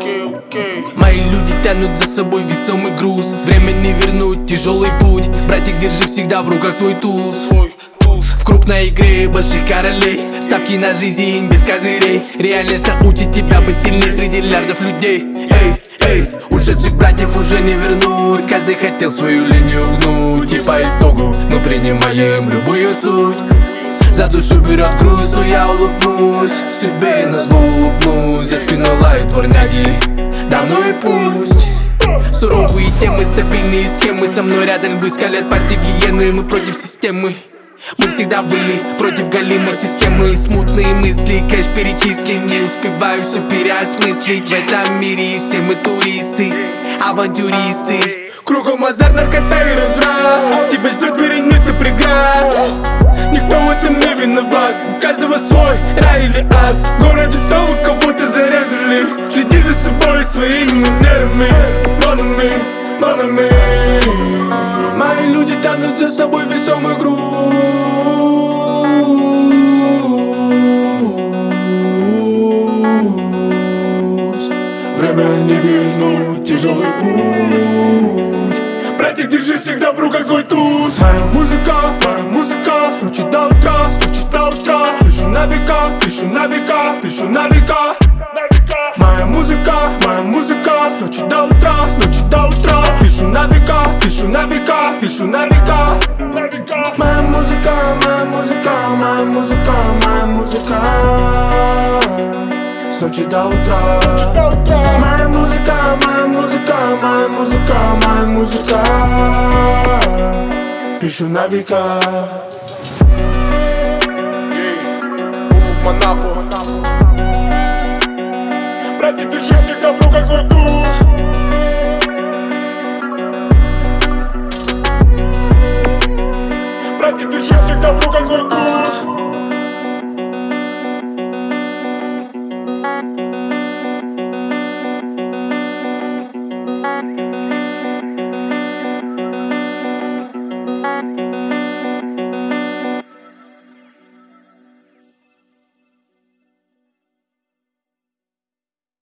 Мои люди тянут за собой весомый груз. Время не вернуть, тяжелый путь. Братик, держи всегда в руках свой туз. В крупной игре больших королей, ставки на жизнь без козырей. Реальность научит тебя быть сильней среди миллиардов людей. Эй, ушедших братьев уже не вернуть. Каждый хотел свою линию гнуть. И по итогу мы принимаем любую суть. За душу берет груз, но я улыбнусь. Себе назло улыбнусь. За спиной лают дворняги, да ну и пусть. Суровые темы, стабильные схемы. Со мной рядом львы скалят пасти гиены. Мы против системы. Мы всегда были против галимой системы. Смутные мысли, кэш перечислен. Не успеваю все переосмыслить. В этом мире все мы туристы, авантюристы. Кругом азарт, наркота и разврат. Тебя ждет вереница преград. Никто в этом не виноват. У каждого свой рай или ад. В городе снова кого-то зарезали. Следи за собой своими манерами. Манами. Мои люди тянут за собой весомый груз. Время не вернуть, тяжелый путь. Братик, держи всегда в руках свой туз. Моя музыка, стучит до утра, Пишу на века, пишу на века. Моя музыка, стучит до утра, Пишу на века, пишу на века. Моя музыка, стучит до утра. Моя музыка, пишу на века. Братик, держи всегда в руках свой туз. Братик, держи всегда в руках свой туз.